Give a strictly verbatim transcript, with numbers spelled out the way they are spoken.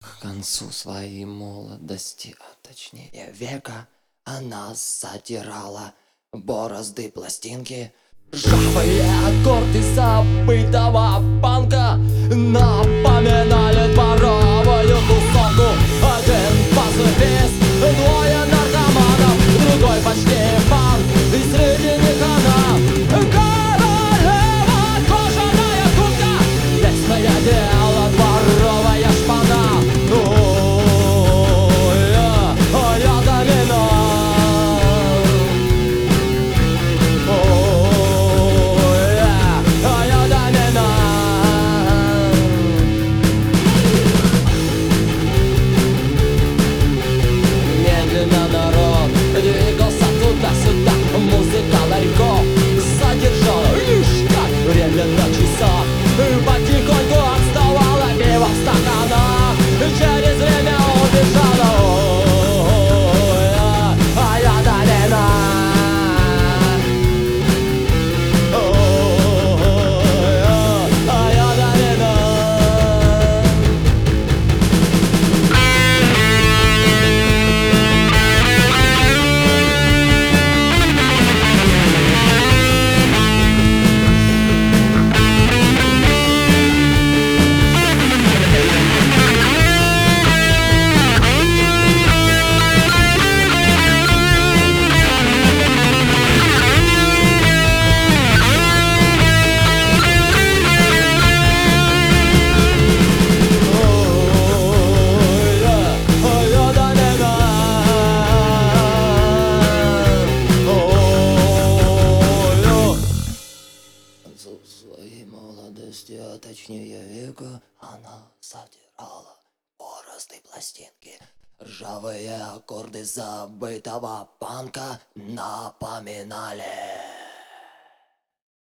К концу своей молодости, а точнее века, она затирала борозды пластинки. Ржавые аккорды забытого панка напоминали дворовую тусовку. Один пацифист, двое наркоманов, другой почти пан, и среди них она королева, кожаная куртка, вечное дело, дворовая шпана. Ой, я, а я доминант. Ой, я, а я доминант. Медленно народ двигался туда-сюда, музыка ларьков задержала лишь как время на часах. Потихоньку отставала пиво в стаканах, через время убежала. Ой, я, а я доминант. Ой, я, а я доминант. В своей молодости, а точнее века, она задирала борозды пластинки. Ржавые аккорды забытого панка напоминали